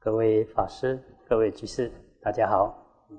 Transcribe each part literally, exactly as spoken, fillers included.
各位法师、各位居士，大家好。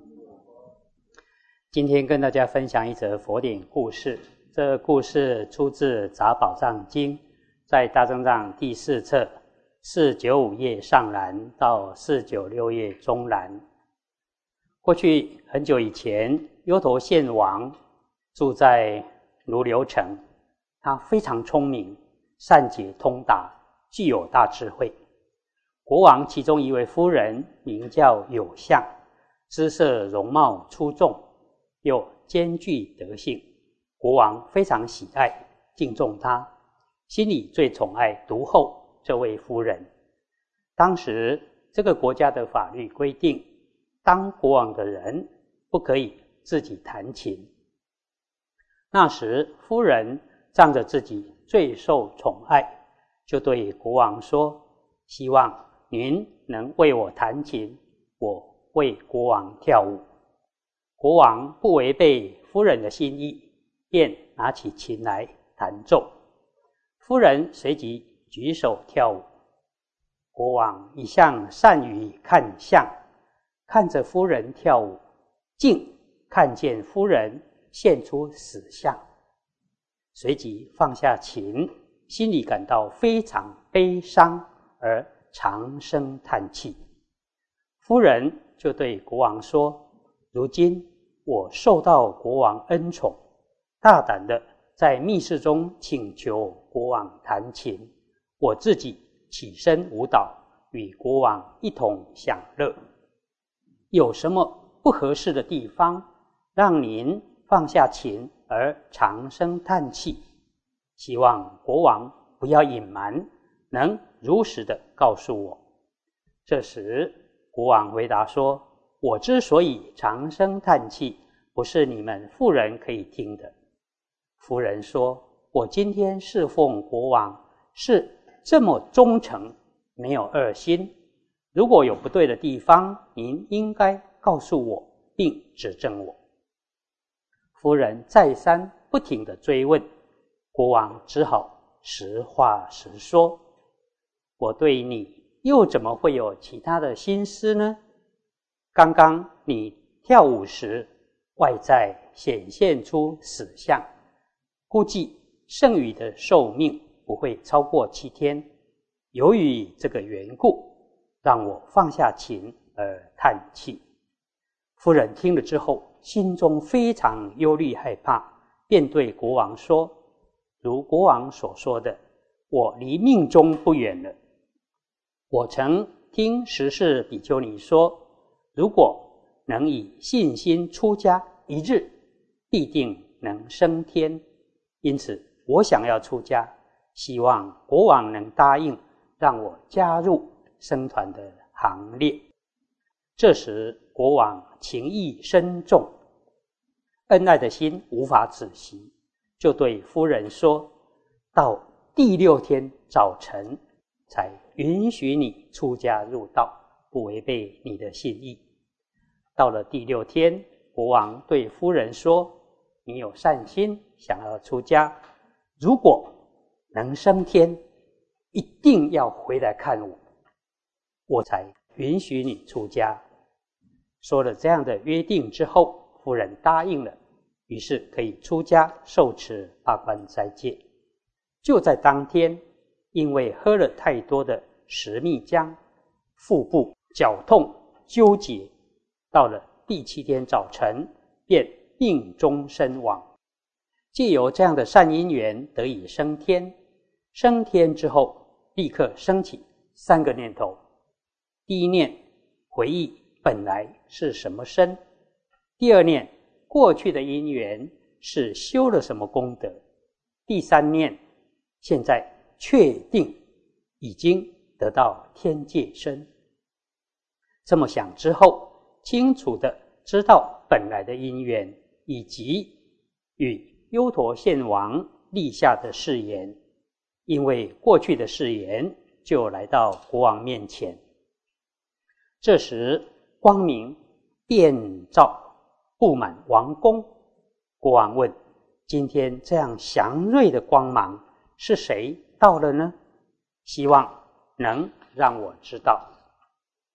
今天跟大家分享一则佛典故事。这个故事出自《杂宝藏经》，在大正藏第四册四九五页上栏到四九六页中栏。过去很久以前，优陀县王住在如流城，他非常聪明，善解通达，具有大智慧。国王其中一位夫人名叫有相，姿色容貌出众，又兼具德性，国王非常喜爱敬重她，心里最宠爱独后这位夫人。当时这个国家的法律规定，当国王的人不可以自己弹琴。那时夫人仗着自己最受宠爱，就对国王说，希望您能为我弹琴，我为国王跳舞。国王不违背夫人的心意，便拿起琴来弹奏。夫人随即举手跳舞。国王一向善于看相，看着夫人跳舞，竟看见夫人现出死相，随即放下琴，心里感到非常悲伤，而长声叹气。夫人就对国王说，如今我受到国王恩宠，大胆的在密室中请求国王弹琴，我自己起身舞蹈，与国王一同享乐。有什么不合适的地方，让您放下琴而长声叹气？希望国王不要隐瞒，能如实的告诉我。这时国王回答说，我之所以长声叹气，不是你们妇人可以听的。夫人说，我今天侍奉国王是这么忠诚，没有二心，如果有不对的地方，您应该告诉我并指正我。夫人再三不停地追问，国王只好实话实说，我对你又怎么会有其他的心思呢？刚刚你跳舞时，外在显现出死相，估计剩余的寿命不会超过七天。由于这个缘故，让我放下琴而叹气。夫人听了之后，心中非常忧虑害怕，便对国王说，如国王所说的，我离命中不远了。我曾听十世比丘尼说，如果能以信心出家一日，必定能升天。因此我想要出家，希望国王能答应让我加入僧团的行列。这时国王情意深重，恩爱的心无法止息，就对夫人说，到第六天早晨才允许你出家入道，不违背你的心意。到了第六天，国王对夫人说，你有善心想要出家，如果能升天，一定要回来看我，我才允许你出家。说了这样的约定之后，夫人答应了，于是可以出家受持八关斋戒。就在当天，因为喝了太多的食蜜浆，腹部绞痛纠结，到了第七天早晨便病终身亡。藉由这样的善因缘得以升天。升天之后，立刻升起三个念头。第一念，回忆本来是什么身；第二念，过去的因缘是修了什么功德；第三念，现在确定已经得到天界身。这么想之后，清楚地知道本来的因缘，以及与优陀县王立下的誓言，因为过去的誓言，就来到国王面前。这时光明遍照布满王宫。国王问，今天这样祥瑞的光芒是谁到了呢？希望能让我知道。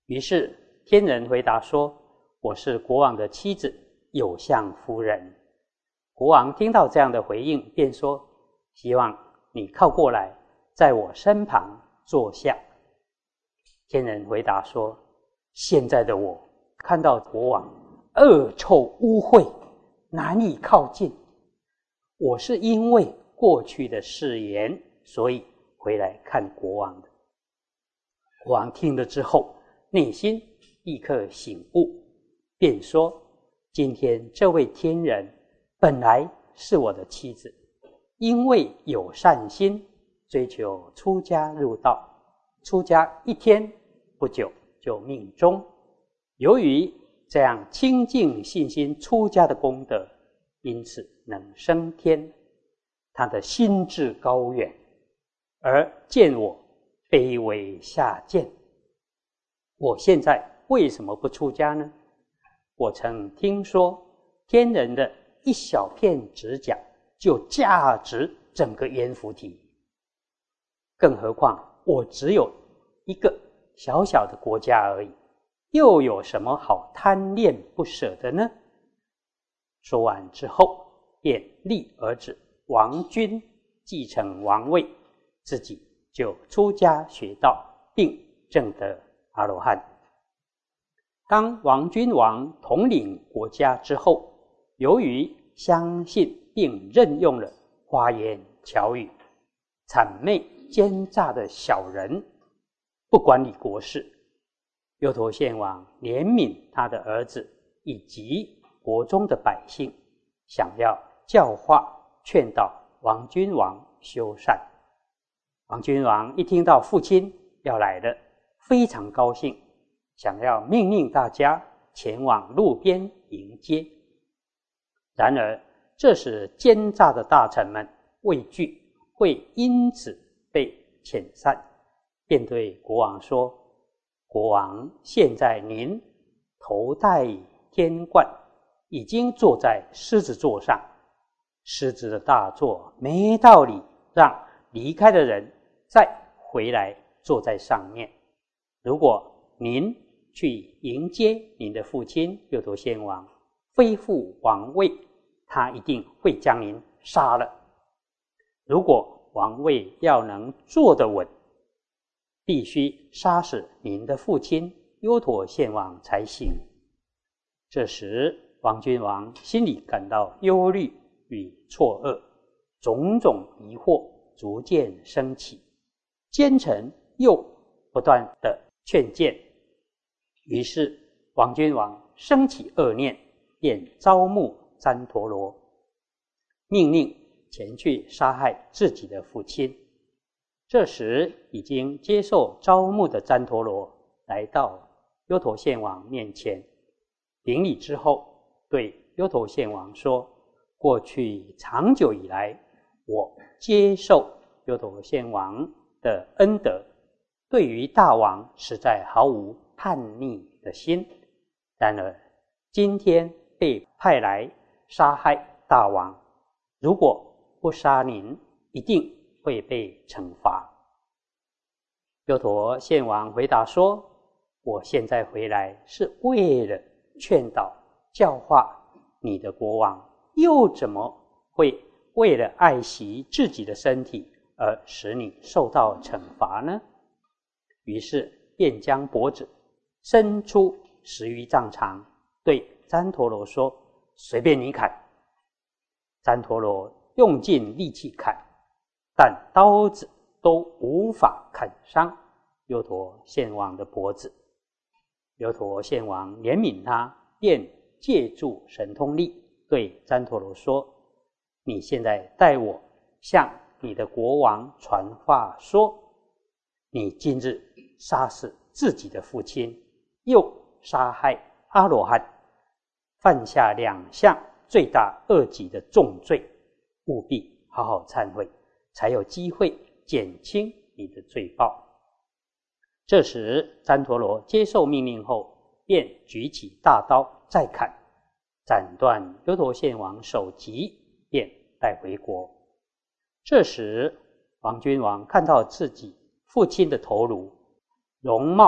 于是天人回答说：我是国王的妻子，有相夫人。国王听到这样的回应，便说：希望你靠过来，在我身旁坐下。天人回答说：现在的我看到国王恶臭污秽，难以靠近。我是因为过去的誓言，所以回来看国王的。国王听了之后，内心立刻醒悟，便说：今天这位天人本来是我的妻子，因为有善心，追求出家入道，出家一天不久就命终。由于这样清净信心出家的功德，因此能升天。他的心智高远，而见我卑微下贱。我现在为什么不出家呢？我曾听说天人的一小片指甲就价值整个阎浮提，更何况我只有一个小小的国家而已，又有什么好贪恋不舍的呢？说完之后，便立儿子王君继承王位，自己就出家学道，并证得阿罗汉。当王君王统领国家之后，由于相信并任用了花言巧语、谄媚奸诈的小人，不管理国事，优陀县王怜悯他的儿子以及国中的百姓，想要教化劝导王君王修善。王君王一听到父亲要来了，非常高兴，想要命令大家前往路边迎接。然而这时奸诈的大臣们畏惧会因此被遣散，便对国王说：国王，现在您头戴天冠，已经坐在狮子座上，狮子的大座没道理让离开的人再回来坐在上面。如果您去迎接您的父亲优陀县王，恢复王位，他一定会将您杀了。如果王位要能坐得稳，必须杀死您的父亲优陀县王才行。这时王君王心里感到忧虑与错愕，种种疑惑逐渐升起，奸臣又不断的劝谏，于是王君王生起恶念，便招募旃陀罗，命令前去杀害自己的父亲。这时已经接受招募的旃陀罗来到优陀县王面前，顶礼之后对优陀县王说：过去长久以来，我接受优陀县王的恩德，对于大王实在毫无叛逆的心。然而今天被派来杀害大王，如果不杀您，一定会被惩罚。优陀县王回答说：我现在回来是为了劝导教化你的国王，又怎么会为了爱惜自己的身体而使你受到惩罚呢？于是便将脖子伸出十余丈长，对旃陀罗说：随便你砍。旃陀罗用尽力气砍，但刀子都无法砍伤优陀县王的脖子。优陀县王怜悯他，便借助神通力对旃陀罗说：你现在代我向你的国王传话说，你今日杀死自己的父亲，又杀害阿罗汉，犯下两项罪大恶极的重罪，务必好好忏悔，才有机会减轻你的罪报。这时旃陀罗接受命令后，便举起大刀再砍，斩断优陀县王首级，便带回国。这时王君王看到自己父亲的头颅容貌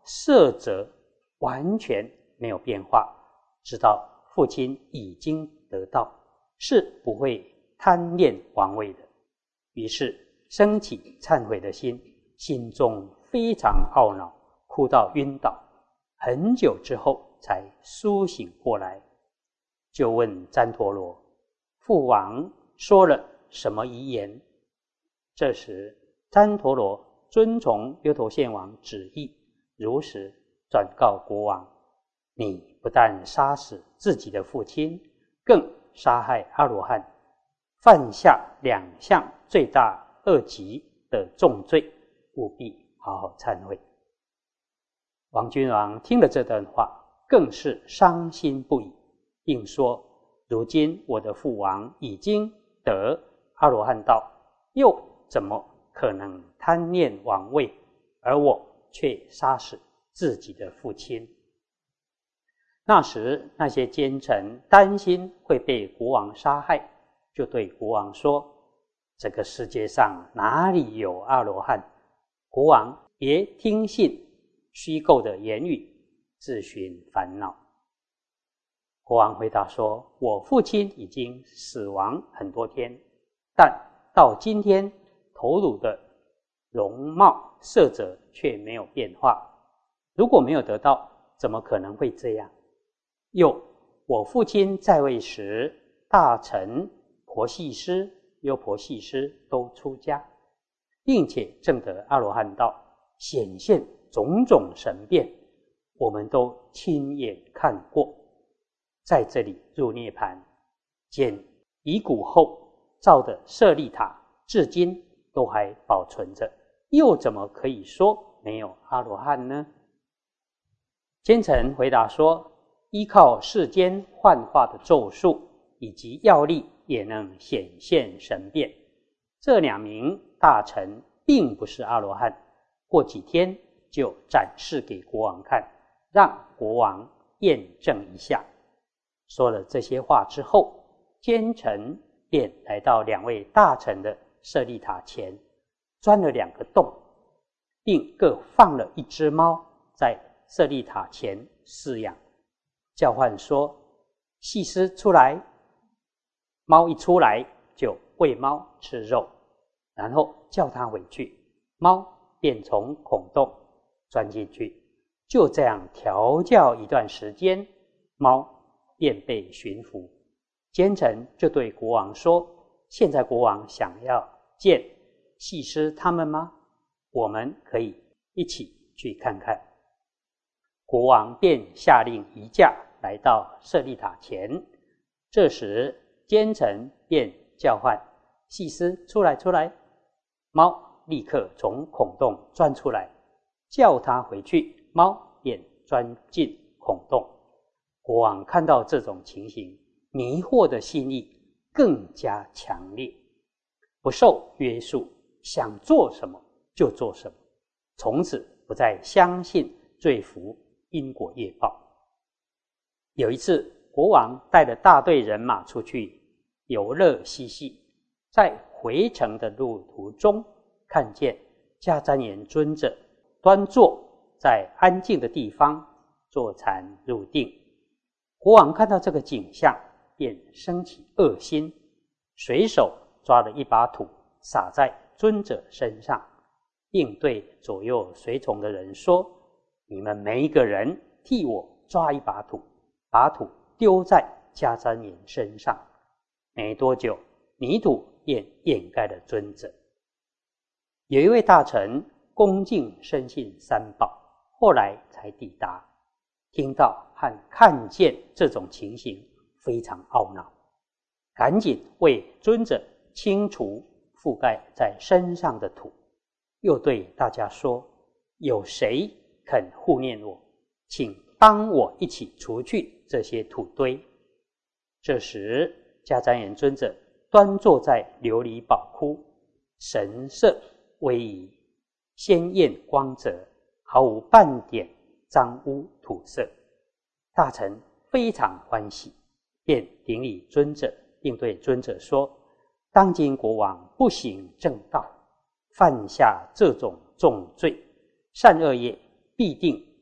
色泽完全没有变化，知道父亲已经得到，是不会贪恋王位的。于是升起忏悔的心，心中非常懊恼，哭到晕倒，很久之后才苏醒过来，就问旃陀罗：父王说了什么遗言？这时旃陀罗遵从优陀县王旨意，如实转告国王：你不但杀死自己的父亲，更杀害阿罗汉，犯下两项罪大恶极的重罪，务必好好忏悔。王君王听了这段话，更是伤心不已，并说：如今我的父王已经得阿罗汉道，又怎么可能贪恋王位，而我却杀死自己的父亲？那时那些奸臣担心会被国王杀害，就对国王说：这个世界上哪里有阿罗汉？国王别听信虚构的言语，自寻烦恼。国王回答说：我父亲已经死亡很多天，但到今天头颅的容貌色泽却没有变化，如果没有得到，怎么可能会这样？又我父亲在位时，大臣婆系师、优婆系师都出家，并且证得阿罗汉道，显现种种神变，我们都亲眼看过。在这里入涅槃，见遗骨后造的舍利塔，至今都还保存着，又怎么可以说没有阿罗汉呢？奸臣回答说：依靠世间幻化的咒术以及药力，也能显现神变。这两名大臣并不是阿罗汉，过几天就展示给国王看，让国王验证一下。说了这些话之后，奸臣便来到两位大臣的舍利塔前，钻了两个洞，并各放了一只猫在舍利塔前饲养，叫唤说：细师出来。猫一出来就喂猫吃肉，然后叫它回去，猫便从孔洞钻进去。就这样调教一段时间，猫便被驯服。奸臣就对国王说：现在国王想要见细师他们吗？我们可以一起去看看。国王便下令移驾来到舍利塔前。这时奸臣便叫唤：细师出来出来。猫立刻从孔洞钻出来，叫它回去，猫便钻进孔洞。国王看到这种情形，迷惑的心意更加强烈，不受约束，想做什么就做什么，从此不再相信罪福因果业报。有一次，国王带了大队人马出去游乐嬉戏，在回程的路途中，看见迦旃延尊者端坐在安静的地方坐禅入定。国王看到这个景象，便生起恶心，随手抓了一把土撒在尊者身上，并对左右随从的人说：你们每一个人替我抓一把土，把土丢在迦旃延身上。没多久，泥土便掩盖了尊者。有一位大臣恭敬深信三宝，后来才抵达，听到和看见这种情形，非常懊恼，赶紧为尊者清除覆盖在身上的土，又对大家说：有谁肯护念我，请帮我一起除去这些土堆。这时迦旃延尊者端坐在琉璃宝窟，神色威仪，鲜艳光泽，毫无半点脏污土色。大臣非常欢喜，便顶礼尊者，并对尊者说：当今国王不行正道，犯下这种重罪，善恶业必定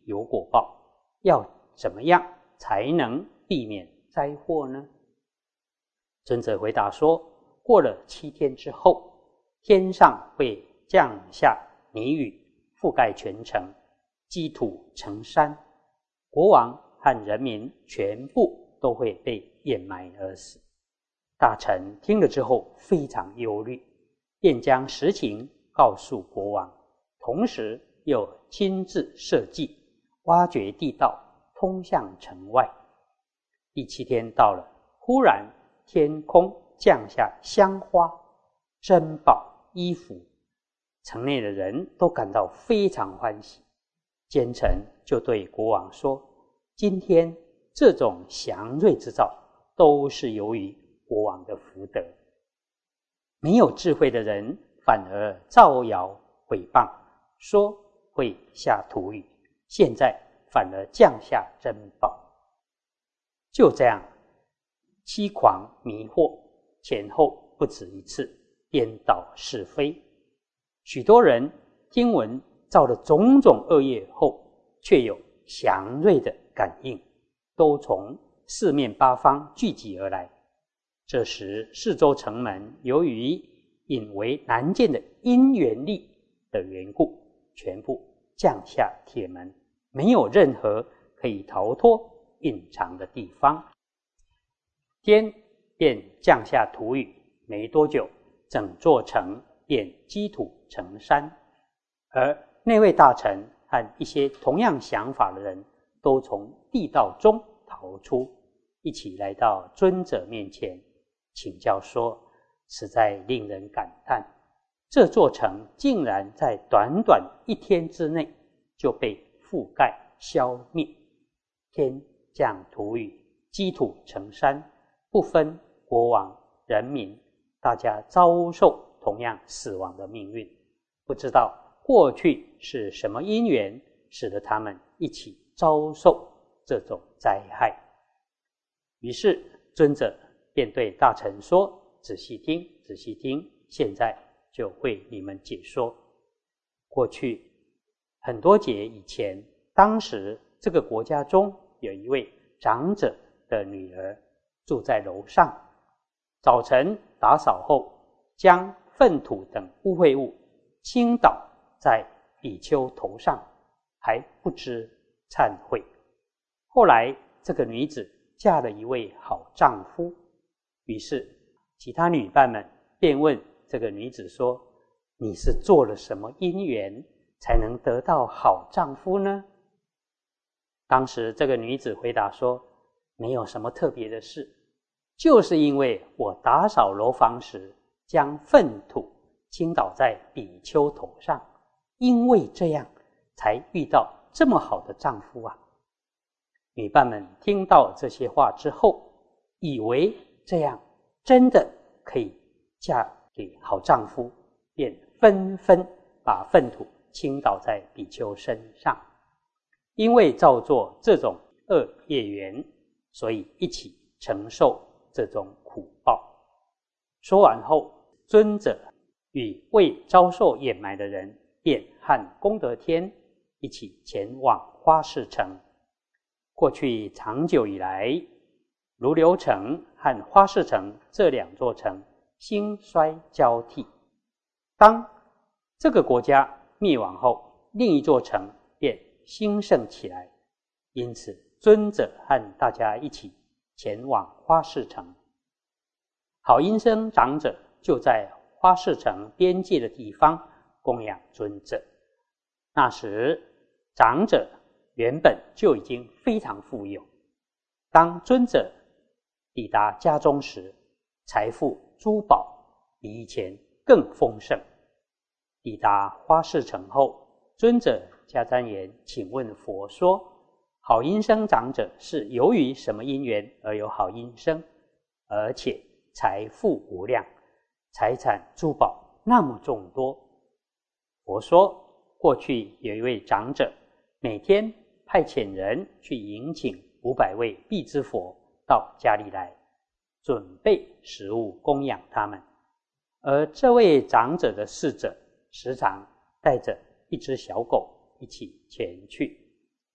有果报，要怎么样才能避免灾祸呢？尊者回答说，过了七天之后，天上会降下泥雨，覆盖全城，积土成山，国王和人民全部都会被掩埋而死。大臣听了之后非常忧虑，便将实情告诉国王，同时又亲自设计挖掘地道通向城外。第七天到了，忽然天空降下香花、珍宝、衣服，城内的人都感到非常欢喜。奸臣就对国王说，今天这种祥瑞之兆都是由于国王的福德，没有智慧的人反而造谣毁谤，说会下土雨，现在反而降下珍宝。就这样欺狂迷惑，前后不止一次，颠倒是非。许多人听闻造了种种恶业后，却有祥瑞的感应，都从四面八方聚集而来。这时四周城门由于引为难见的因缘力的缘故，全部降下铁门，没有任何可以逃脱隐藏的地方。天便降下土雨，没多久，整座城便积土成山。而那位大臣和一些同样想法的人，都从地道中逃出，一起来到尊者面前，请教说，实在令人感叹，这座城竟然在短短一天之内就被覆盖消灭。天降土雨，积土成山，不分国王人民，大家遭受同样死亡的命运。不知道过去是什么因缘，使得他们一起遭受这种灾害。于是尊者便对大臣说，仔细听，仔细听，现在就为你们解说。过去很多劫以前，当时这个国家中有一位长者的女儿住在楼上，早晨打扫后，将粪土等污秽物倾倒在比丘头上，还不知忏悔。后来这个女子嫁了一位好丈夫，于是其他女伴们便问这个女子说，你是做了什么因缘才能得到好丈夫呢？当时这个女子回答说，没有什么特别的事，就是因为我打扫楼房时将粪土倾倒在比丘头上，因为这样才遇到这么好的丈夫啊。女伴们听到这些话之后，以为这样真的可以嫁给好丈夫，便纷纷把粪土倾倒在比丘身上。因为造作这种恶业缘，所以一起承受这种苦报。说完后，尊者与未遭受掩埋的人便和功德天一起前往花市城。过去长久以来，如流城和花市城这两座城兴衰交替。当这个国家灭亡后，另一座城便兴盛起来，因此尊者和大家一起前往花市城。好音声长者就在花市城边界的地方供养尊者。那时长者原本就已经非常富有，当尊者抵达家中时，财富珠宝比以前更丰盛。抵达花市城后，尊者迦旃延请问佛说，好音声长者是由于什么因缘而有好音声，而且财富无量，财产珠宝那么众多？佛说，过去有一位长者，每天派遣人去迎请五百位辟支佛到家里来，准备食物供养他们。而这位长者的侍者时常带着一只小狗一起前去。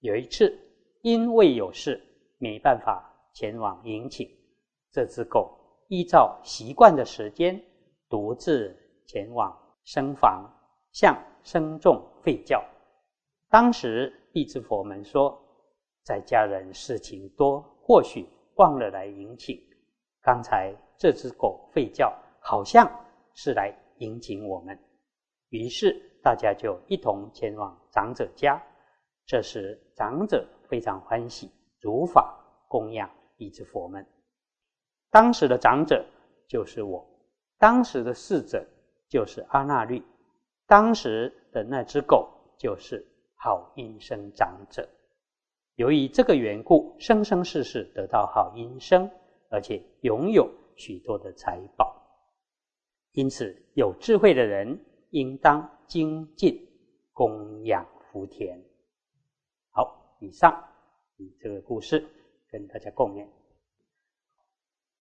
有一次因为有事没办法前往迎请，这只狗依照习惯的时间独自前往僧房向僧众吠叫。当时地支佛门说，在家人事情多，或许忘了来迎请，刚才这只狗吠叫好像是来迎请我们，于是大家就一同前往长者家。这时长者非常欢喜，如法供养地支佛门。当时的长者就是我，当时的侍者就是阿那律，当时的那只狗就是好音声长者。由于这个缘故，生生世世得到好音声，而且拥有许多的财宝。因此有智慧的人应当精进供养福田。好，以上以这个故事跟大家共勉。